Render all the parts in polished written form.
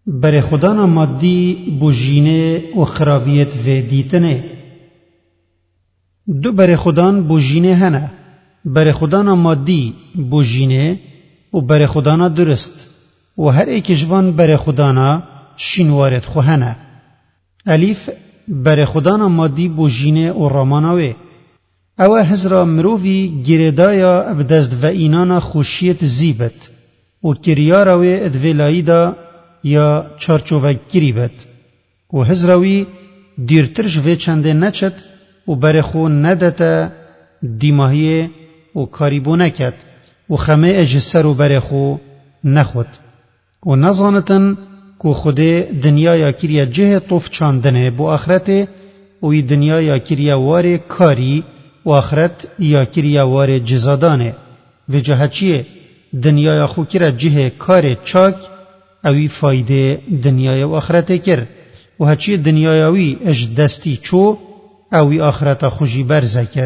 بر خدانا مادی بوجینه و خرابیت و دیتنه. دو بر خدان بوجینه هنه، بر خدانا مادی بوجینه و بر خدانا درست و هر ایک جوان بر خدانا شینوارد خو هنه. الیف بر خدانا مادی بوجینه و راماناوه او هزرا مرووی گیردایا ابدزد و اینانا خوشیت زیبت و کریاراوی ادویلایی دا یا چارچوبک گیری بد و هزراوی دیرترش و چنده نچد و برخو ندتا دیماهی و کاریبو نکد و خمه اجسر و برخو نخود و نظانتن که خود دنیا یا کریا جه طوف چاندنه بو آخرت و دنیا یا کریا وار کاری و آخرت یا کریا وار جزادانه و جهچیه دنیا یا خو کرا جه کار چاک اوی فایده دنیای و آخرت کر و هچی دنیایوی اج دستی چو اوی آخرت خوشی برزه کر.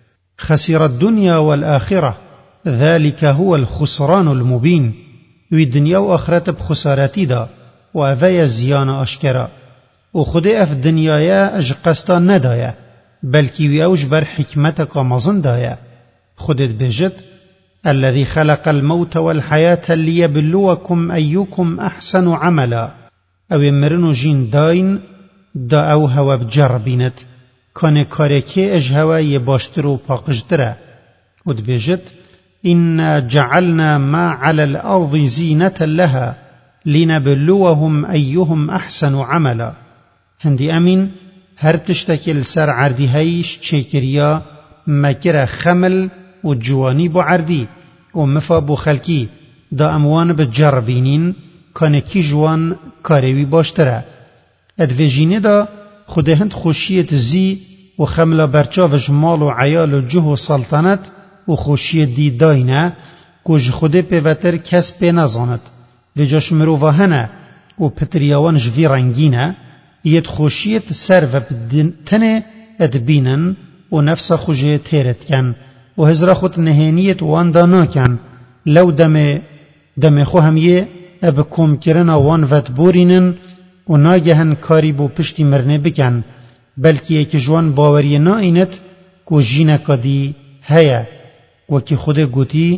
خسر الدنيا والآخرة ذلك هو الخسران المبين وی دنیا و آخرت بخسارتی دا و اوی زیان اشکرا و خود اف دنیای اج قستا ندایا بلکی وی اوج بر حکمت کامزن دایا. خودت بجد الذي خلق الموت والحياة ليبلوكم أيكم أحسن عملا او مرنو جين داين دا او هوا بجربينت كان كاركي اج هوا يباشترو باقجتره ودبجت إنا جعلنا ما على الأرض زينة لها لنبلوهم أيهم أحسن عملا. هندي أمين هر تشتكل سر عردي هايش چيكريا مكرا خمل و جوانی بو عردی و مفا بو خلکی دا اموان بجربینین کانه کی جوان کاروی باشتره. ادویجینه دا خود هند خوشیت زی و خملا برچا و جمال و عیال و جه و سلطنت و خوشیت دی داینه کج خود پیوتر کس پی نزاند و جاش مروواهنه و پتریاوان جوی رنگینه ید خوشیت سر و بدنتنه ادبینن و نفس خوشه تیرت کن و هزرا خود نهینیت وان دانا کن لو دم خو همیه اب کم کرنا وان ود بورینن و ناگهن کاری بو پشتی مرنه بکن بلکی ایک جوان باوری ناینت کو جینا کدی هيا وكي خود قوتي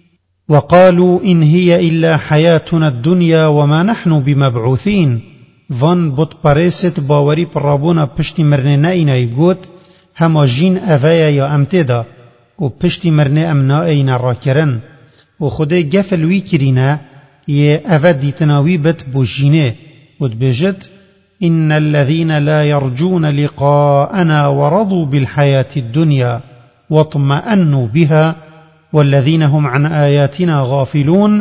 وقالوا إن هي إلا حياتنا الدنيا وما نحن بمبعوثين وان بوت پرست باوری پرابونا پشتی مرنه ناینای گوت هما جین اویا یا امتدا و پشتی مرنه امنائینا را کرن و خوده گفل وی کرینه یه اوه دیتناوی بت بوجینه و دبجت إن الذين لا يرجون لقاءنا ورضوا بالحياة الدنيا واطمأنوا بها والذين هم عن آياتنا غافلون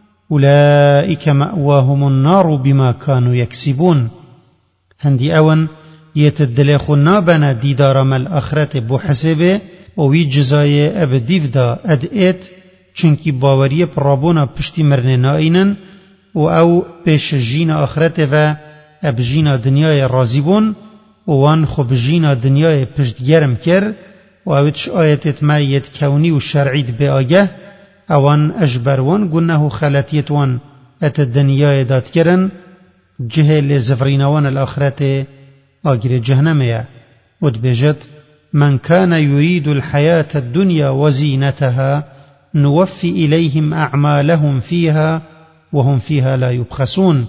أولئك مأواهم النار بما كانوا يكسبون. هندي أون يتدلخو نابنا ديدار مال آخرت بحسبه وی جزای ابدیو دا ادئت چنکی باوری پرابونا پشتی مرنه ناینن و او پیش جین آخرت و اب جین دنیای رازیبون و وان خوب جین دنیای پشت گرم کر و اوچ آیتت مایت کونی و شرعید به آگه اوان اجبروان گنه خلطیت وان ات دنیای داد کرن جه لزفرینوان الاخرت آگر جهنمه و دبجت من كان يريد الحياة الدنيا وزينتها نوفي إليهم أعمالهم فيها وهم فيها لا يبخسون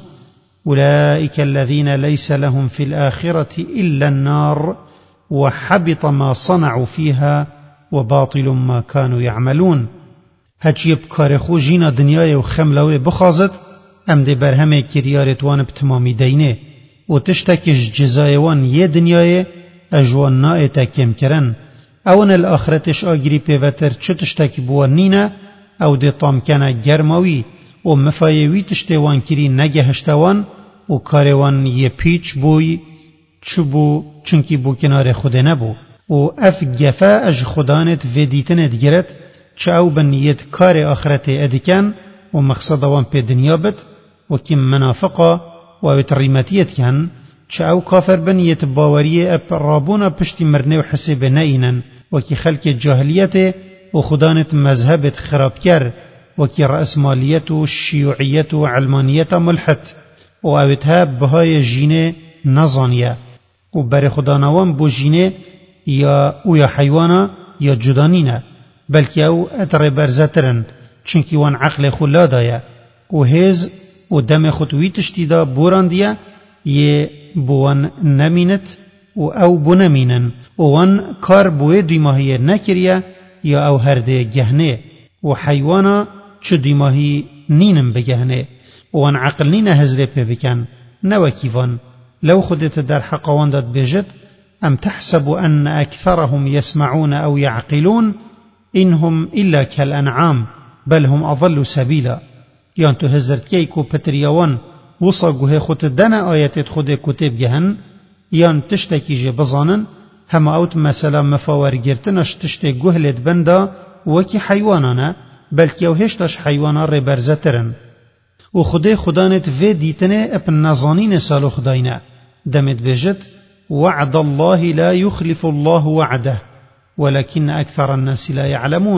أولئك الذين ليس لهم في الآخرة إلا النار وحبط ما صنعوا فيها وباطل ما كانوا يعملون. هج يبكار خو جينا دنيا وخملوه بخازت ام دي برهم كريارتوان بتمامي دينه وتشتكش جزايوان يه دنيا اجوان نائتا کم کرن اون الاخرتش آگری پیوتر چه تشتکی بوان نینه او دی طامکنه گرماوی و مفایوی تشتوان کری نگهشتوان و کاروان یه پیچ بوی چو چنکی بو کنار خود نبو و اف گفه اج خدانت ویدیتنت گرد چه او بنیت کار آخرت ادکن و مقصدوان پی دنیا بد و کم منافقا و اوی تریمتیت کن چه او کافر بنیت باوری اپ رابونا پشتی مرنه و حسب نئینن وکی خلق جاهلیت و خدانت مذهبت خراب کر وکی رأسمالیت و شیوعیت و علمانیت ملحد و اوتها بهای جینه نزانیه و بر خدا نوان بو جینه یا حیوانا یا جدانینه بلکه او اتر برزترن چونکی وان عقل خلا دایه و هز و دم خطوی تشتی دا بوراندیه یه بوان نمینت و او بو نمینن و وان کار بوی دیماهی نکریه یا او هرده گهنه و حیوانا چو دیماهی نینم بگهنه و وان عقل نینه هزره پی بکن نوکیوان لو خودت در حقوان داد بجد ام تحسب ان اكثرهم يسمعون او يعقلون انهم الا كالانعام بل هم اضل سبيلا یان تو هزرت کی کو پتریوان وصا گوه خود دنا آیت خود کتب گهن یان تشتکی جه بزانن هم اوت مثلا مفاور گرتنش تشت گهلت بندا وکی حیوانانه بلکه او هشتش حیوانا ری برزترن و خدانت وی دیتنه اپن نزانین سالو خداینه دمت بجد وعد الله لا يخلف الله وعده ولكن أكثر الناس لا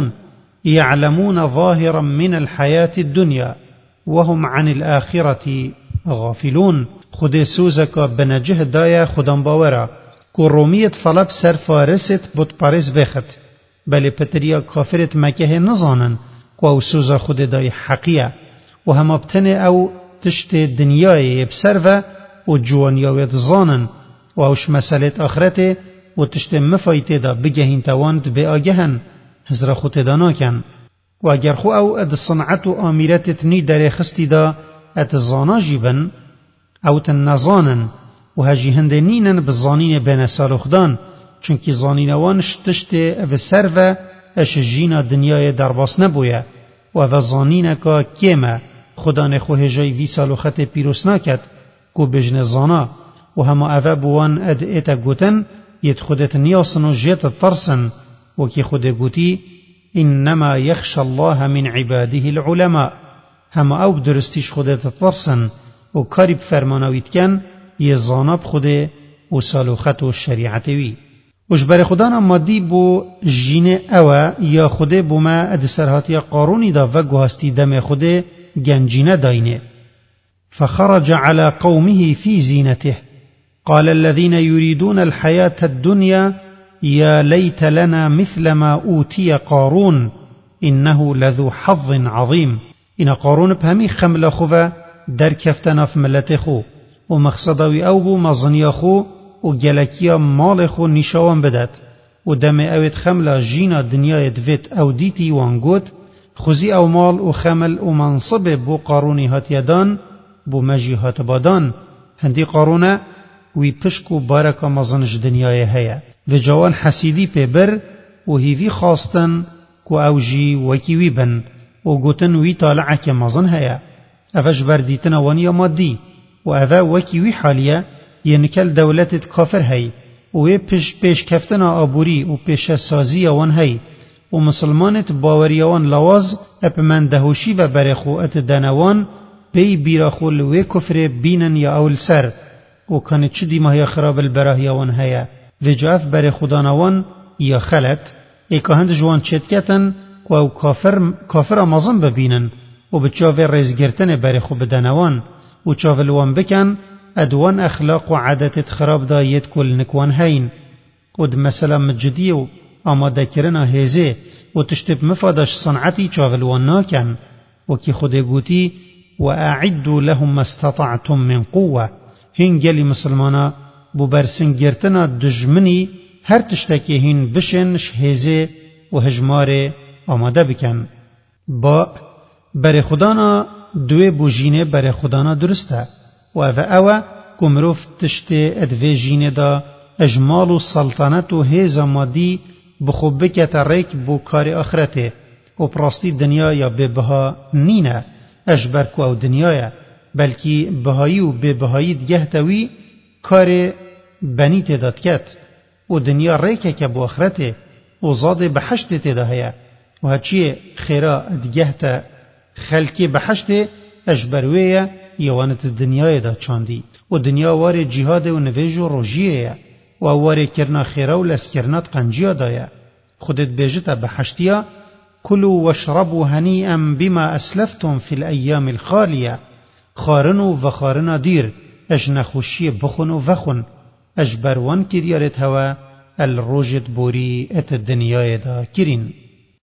يعلمون ظاهرا من الحياة الدنيا وهم عن الآخرة غافلون خود سوزك بنجه دايا خدام باورا كرومية فلب سر فارست بود پارس بخت بل پتريا كافرت مكه نزانن كو سوزا خود داي حقية وهم ابتنه او تشت دنياي بسر و جوانياويت زانن و اوش مسئله آخرته و تشت مفایته دا بگهین تواند به آگهن هزر خود دانا کن و اگر خو او اد صنعت و آمیرتت نی در خستی دا اد زانا جیبن او تن نزانن و هجی هنده نینن بزانین بین سالخدان چونکی زانینوانش تشت بسر و اش جینا دنیای درباس نبویه و او زانینکا کیمه خدا نخو هجای وی سالخت پیروس نکد کو بجن زانا و هما اوه بوان اد ایتا گوتن ید خودت نیاسن و جیت ترسن و کی خود گوتی انما یخش الله من عباده العلماء هما او بدرستیش خودت ترسن و کاری بفرمانوید کن یه زاناب خوده و سالوخت و شریعتوی وش خدانا مادی بو جین اوه یا خوده بو ما اد سرهاتی قارونی دا و گوهستی دم خوده گنجینه داینه فخرج على قومه في زينته قال الذين يريدون الحياة الدنيا يا ليت لنا مثل ما أوتي قارون إنه لذو حظ عظيم إن قارون بهمي خمل خوفا در كفتنا في ملت خو ومقصدوي أو بو مظنيا خو وجلكيا مال خو نشاوان بدت ودم اوت خمل جينا دنيا دويت أو ديتي وانگوت خوزي أو مال وخمل ومنصب بو قاروني هاتيدان بو مجي هاتبادان هندي قارونه وی پشکو بارکا مزنج دنیای هیا و جوان حسیدی پی بر و هیوی خواستن کو اوجی وکی وی بن و گوتن وی طالعه که مزن هیا اوش بردیتن وانیا مادی و اوه وکی وی حالیه ینکل دولتت کافر هی و وی پیش کفتن آبوری و پیش سازی وان هی و مسلمانت باوریوان لواز اپ من دهوشی و برخو ات دنوان بی بیراخو لوی کفر بینن یا اول سر و کانت چه دیمه خراب البراهی وان هیا و جاف بر خدانوان یا خلط ایکا هند جوان چتکتن و او کافر مازن ببینن و بچاوه ریزگرتن بر خو بدنوان و چاوه لوان بکن ادوان اخلاق و عادتت خراب دایت کل نکوان هین و ده مثلا مجدی و آماده کرنا هزه و تشتب مفادش صنعتی چاوه لوان ناکن و کی خود گوتی و اعدوا لهم ما استطعتم من قوه هین گلی مسلمانا بو برسن گرتنا دجمنی هر تشتکی هین بشن شهزه و هجمار آماده بکن با بر خدانا دوی بو جینه بر خدانا درسته و اوه کمروف تشت ادوی جینه دا اجمال و سلطنت و هیزا مادی بخوب بکت ریک بو کار آخرته و پراستی دنیا یا ببها نینه اجبر کو او دنیای بلکی بهایی و بهایی دیگه توی کار بنی تداد کت و دنیا ریکه که با آخرته و زاد بحشت تداهیه و هچی خیرا دیگه تا خلکی بحشت اجبرویه یوانت دنیای دا چاندی و دنیا وار جهاد و نویج و روژیه و وار کرنا خیرا و لسکرنات قنجیا دایه خودت بیجتا كلوا واشربوا هنيئا بما أسلفتم في الأيام الخالية خارن و خارنا دیر اج نخوشی بخون و وخون اج بروان کریارت هوا الروجت بوری ات دنیای دا کرین